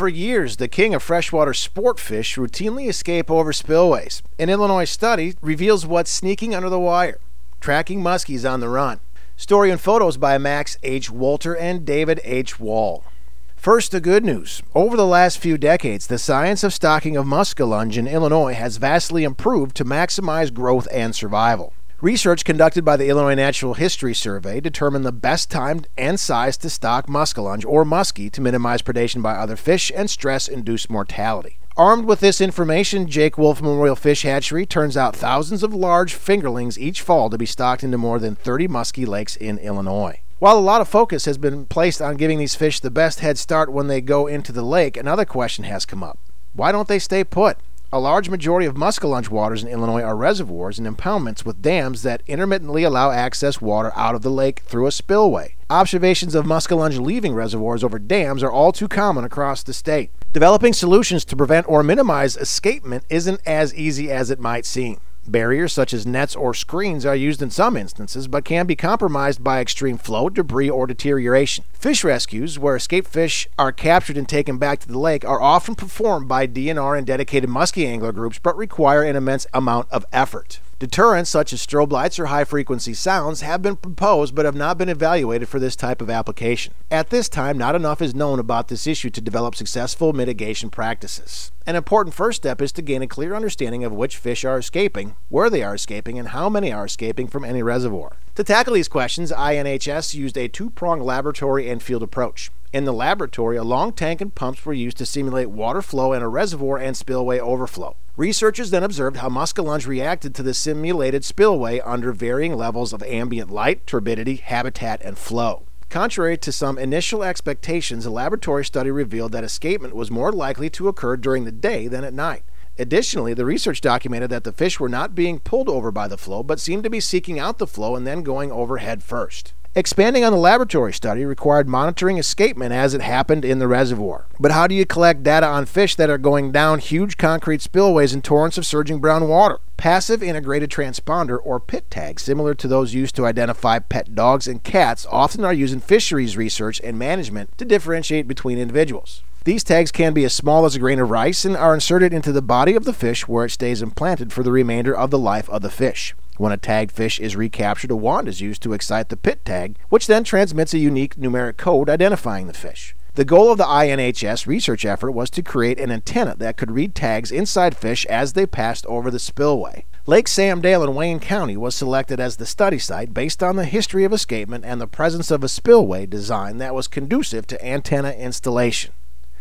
For years, the king of freshwater sport fish routinely escape over spillways. An Illinois study reveals what's sneaking under the wire, tracking muskies on the run. Story and photos by Max H. Wolter and David H. Wall. First, the good news. Over the last few decades, the science of stocking of muskellunge in Illinois has vastly improved to maximize growth and survival. Research conducted by the Illinois Natural History Survey determined the best time and size to stock muskellunge or muskie to minimize predation by other fish and stress-induced mortality. Armed with this information, Jake Wolf Memorial Fish Hatchery turns out thousands of large fingerlings each fall to be stocked into more than 30 muskie lakes in Illinois. While a lot of focus has been placed on giving these fish the best head start when they go into the lake, another question has come up. Why don't they stay put? A large majority of muskellunge waters in Illinois are reservoirs and impoundments with dams that intermittently allow access water out of the lake through a spillway. Observations of muskellunge leaving reservoirs over dams are all too common across the state. Developing solutions to prevent or minimize escapement isn't as easy as it might seem. Barriers such as nets or screens are used in some instances, but can be compromised by extreme flow, debris, or deterioration. Fish rescues, where escaped fish are captured and taken back to the lake, are often performed by DNR and dedicated muskie angler groups, but require an immense amount of effort. Deterrents such as strobe lights or high-frequency sounds have been proposed but have not been evaluated for this type of application. At this time, not enough is known about this issue to develop successful mitigation practices. An important first step is to gain a clear understanding of which fish are escaping, where they are escaping, and how many are escaping from any reservoir. To tackle these questions, INHS used a two-pronged laboratory and field approach. In the laboratory, a long tank and pumps were used to simulate water flow in a reservoir and spillway overflow. Researchers then observed how muskellunge reacted to the simulated spillway under varying levels of ambient light, turbidity, habitat, and flow. Contrary to some initial expectations, a laboratory study revealed that escapement was more likely to occur during the day than at night. Additionally, the research documented that the fish were not being pulled over by the flow, but seemed to be seeking out the flow and then going over head first. Expanding on the laboratory study required monitoring escapement as it happened in the reservoir. But how do you collect data on fish that are going down huge concrete spillways in torrents of surging brown water? Passive integrated transponder, or PIT tags, similar to those used to identify pet dogs and cats, often are used in fisheries research and management to differentiate between individuals. These tags can be as small as a grain of rice and are inserted into the body of the fish where it stays implanted for the remainder of the life of the fish. When a tagged fish is recaptured, a wand is used to excite the PIT tag, which then transmits a unique numeric code identifying the fish. The goal of the INHS research effort was to create an antenna that could read tags inside fish as they passed over the spillway. Lake Sam Dale in Wayne County was selected as the study site based on the history of escapement and the presence of a spillway design that was conducive to antenna installation.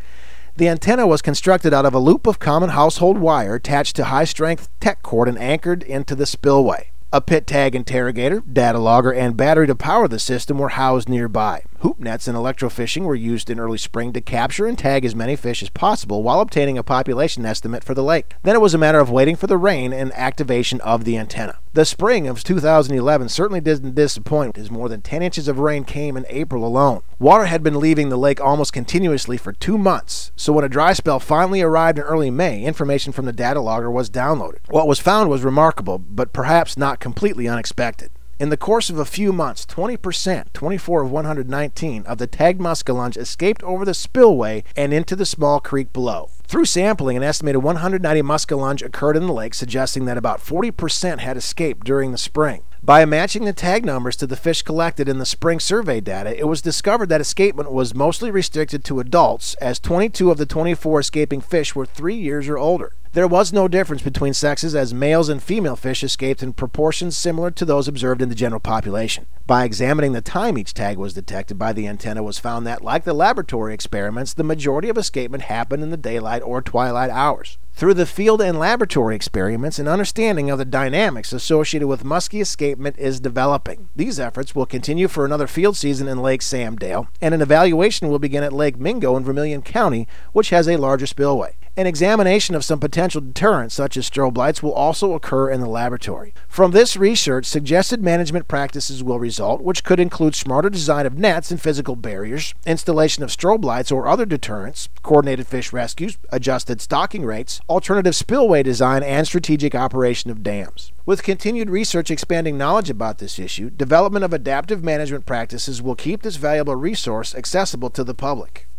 The antenna was constructed out of a loop of common household wire attached to high-strength tech cord and anchored into the spillway. A PIT tag interrogator, data logger, and battery to power the system were housed nearby. Hoop nets and electrofishing were used in early spring to capture and tag as many fish as possible while obtaining a population estimate for the lake. Then it was a matter of waiting for the rain and activation of the antenna. The spring of 2011 certainly didn't disappoint, as more than 10 inches of rain came in April alone. Water had been leaving the lake almost continuously for 2 months, so when a dry spell finally arrived in early May, information from the data logger was downloaded. What was found was remarkable, but perhaps not completely unexpected. In the course of a few months, 20%, 24 of 119, of the tagged muskellunge escaped over the spillway and into the small creek below. Through sampling, an estimated 190 muskellunge occurred in the lake, suggesting that about 40% had escaped during the spring. By matching the tag numbers to the fish collected in the spring survey data, it was discovered that escapement was mostly restricted to adults, as 22 of the 24 escaping fish were 3 years or older. There was no difference between sexes, as males and female fish escaped in proportions similar to those observed in the general population. By examining the time each tag was detected by the antenna, was found that, like the laboratory experiments, the majority of escapement happened in the daylight or twilight hours. Through the field and laboratory experiments, an understanding of the dynamics associated with muskie escapement is developing. These efforts will continue for another field season in Lake Sam Dale, and an evaluation will begin at Lake Mingo in Vermilion County, which has a larger spillway. An examination of some potential deterrents, such as strobe lights, will also occur in the laboratory. From this research, suggested management practices will result, which could include smarter design of nets and physical barriers, installation of strobe lights or other deterrents, coordinated fish rescues, adjusted stocking rates, alternative spillway design, and strategic operation of dams. With continued research expanding knowledge about this issue, development of adaptive management practices will keep this valuable resource accessible to the public.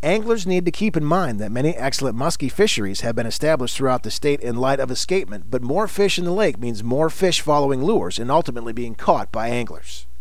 Anglers need to keep in mind that many excellent muskie fisheries have been established throughout the state in light of escapement, but more fish in the lake means more fish following lures and ultimately being caught by anglers.